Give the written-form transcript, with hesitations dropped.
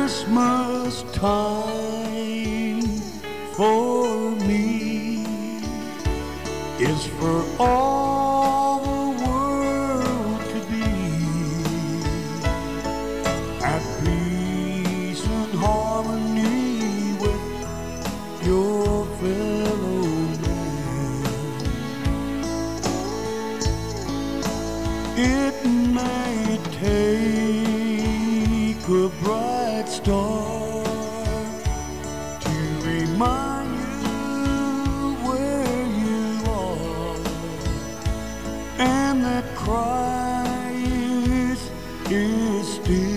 Christmas time for me is for all the world to be at peace and harmony with your fellow man. It may take a bright star to remind you where you are, and that Christ is still